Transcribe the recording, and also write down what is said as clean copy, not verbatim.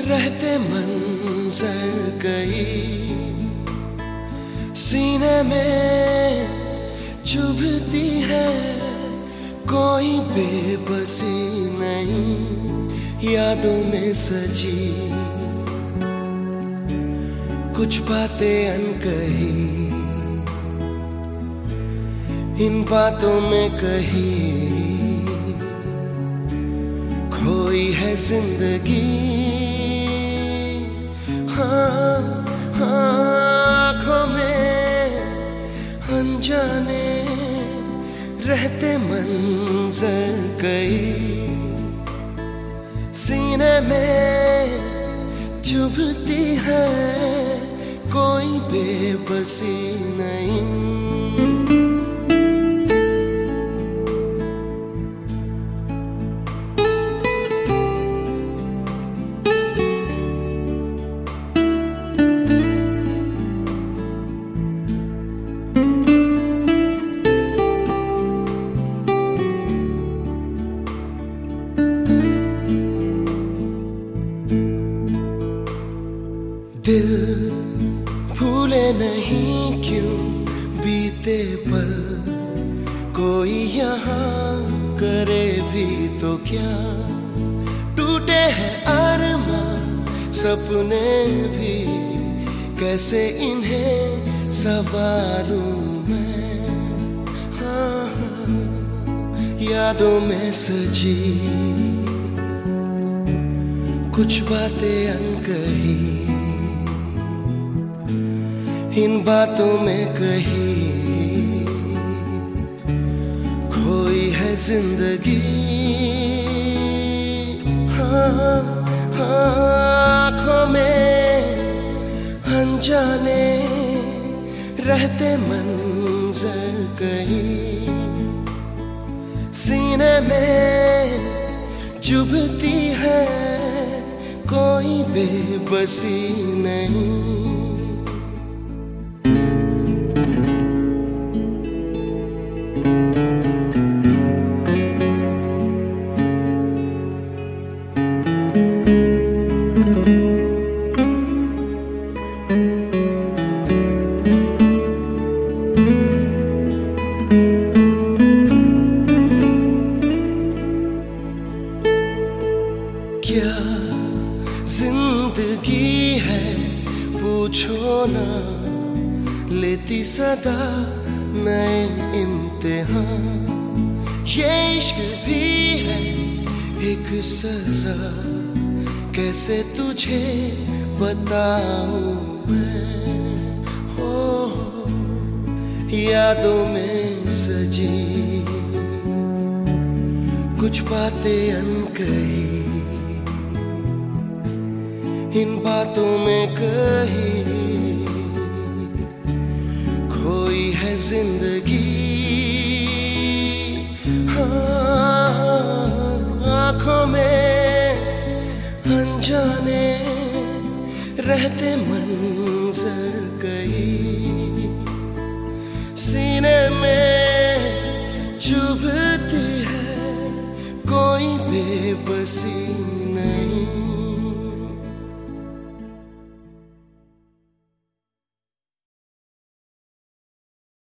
रहते मंजर कई सीने में चुभती है, कोई बेबसी नहीं यादों में सजी। कुछ बातें अनकही इन बातों में कही खोई है जिंदगी। हाँ आँखों में अनजाने रहते मंजर कई सीने में चुभती है, कोई बेबसी नहीं। दिल भूले नहीं क्यों बीते पल, कोई यहाँ करे भी तो क्या। टूटे हैं अरमान सपने भी, कैसे इन्हें संवारूं मैं। हाँ यादों में सजी कुछ बातें अनकही इन बातों में कही खोई है जिंदगी। हाँ आँखों में अनजाने रहते मंजर कई सीने में चुभती है, कोई बेबसी नहीं। क्या जिंदगी है पूछो ना, लेती सदा नए इम्तिहान। ये इश्क भी है एक सजा, कैसे तुझे बताऊं मैं। हो यादों में सजी कुछ बातें अनकही इन बातों में कही खोई है जिंदगी। हाँ आँखों में अनजाने रहते मंजर कई सीने में चुभती है, कोई बेबसी